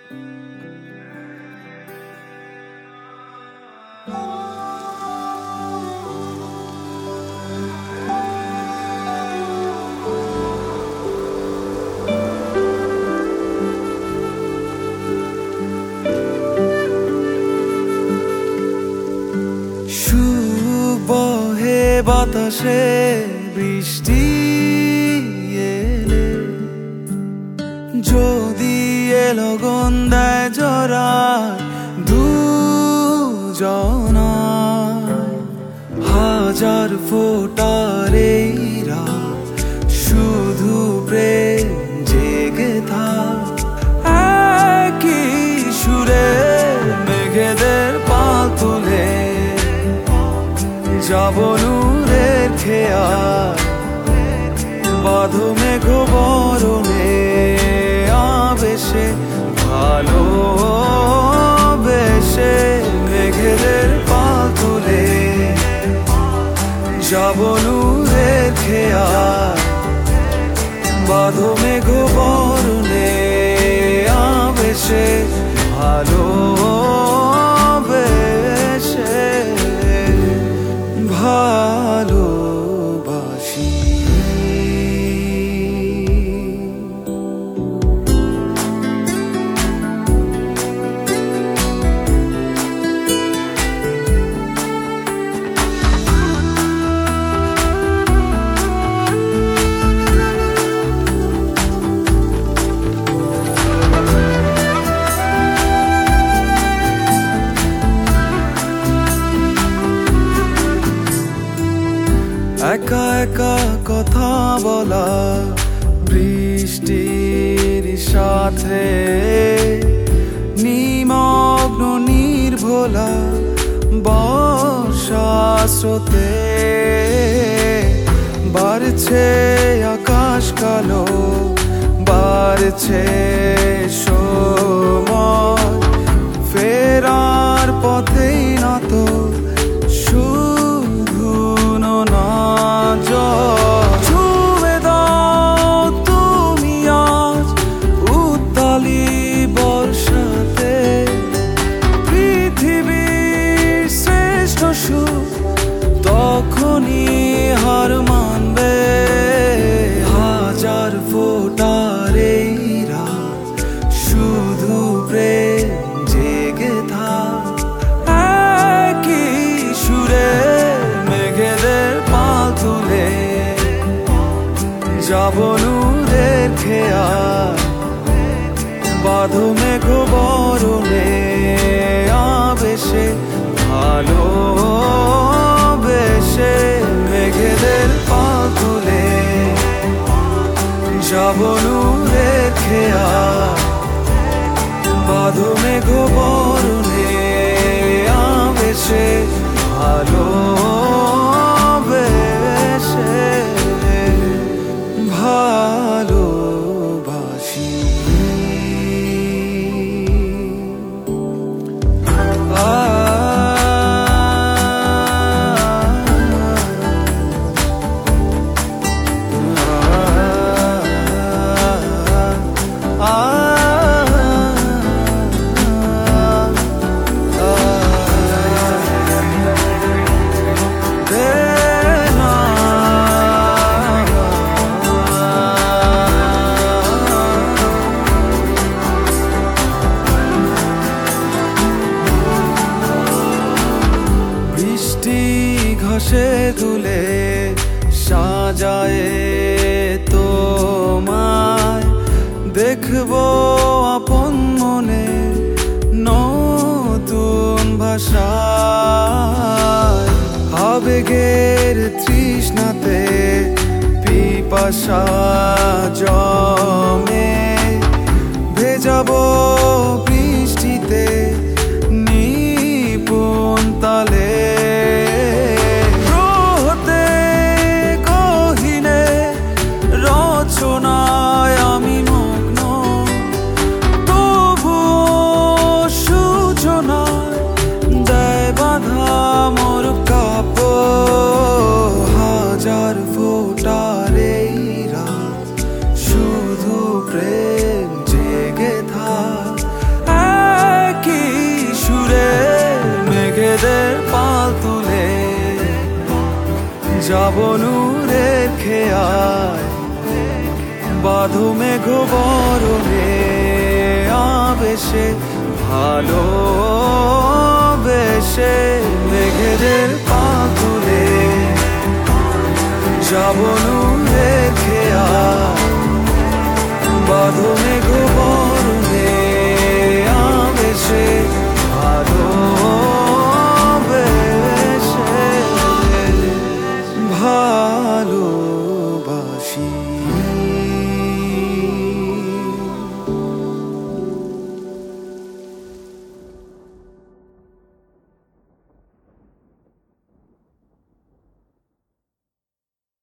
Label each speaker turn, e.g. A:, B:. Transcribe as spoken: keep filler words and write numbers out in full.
A: বহে বাতাসে বৃষ্টি এলে যদি লগন দেয় জরা দুজনা হাজার ফোঁটার এই রাত শুধু প্রেম জেগে থাক একই সুরে মেঘেদের পাল তুলে যাব নূরের খেয়াল বাঁধো মেঘ বরণে আবেশে ভালোবেসে মেঘেদের পাল তুলে যাব নূরের খেয়াল বাঁধো মেঘ বরণে আবেশে ভালোবেসে ভালোবাসি। একা একা কথা বলা বৃষ্টির সাথে নিমগ্ন নির্ভোলা বর্ষা স্রোতে বাড়ছে আকাশ কালো বাড়ছে সময় ফেরার পথেই না তো ছুঁয়ে দাও তুমি আজ উত্তালি বর্ষাতে পৃথিবীর শ্রেষ্ঠ সুখ তখনই হার মানবে হাজার ফোঁটার এই রাত শুধু প্রেম জেগে থাক একই সুরে মেঘেদের পাল তুলে যাব নূরের খেয়াল বাঁধো মেঘ বরণে আবেশে ভালোবেসে মেঘেদের পাল তুলে যাব নূরের খেয়াল বাঁধো মেঘ বরণে আবেশে ভালোবেসে ভালোবাসি। ঘষে ধুলে সাজায় তোমায় দেখবো আপন মনে নতুন ভাষায় আবেগের তৃষ্ণাতে পিপাসা জমে ভেজাবো বৃষ্টিতে নিপুণ তালে রচনায় আমি মগ্ন তবুও সূচনায় দেয় বাধা মোর কাব্য হাজার ফোঁটার এই রাত শুধু প্রেম জেগে থাক যাব নূরের খেয়ায় বাঁধো মেঘ বরণে আবেশে ভালো বেশে মেঘেদের পাথরে যাব নূরের খেয়ায় বাঁধো মেঘ বরণে আবেশে ভালো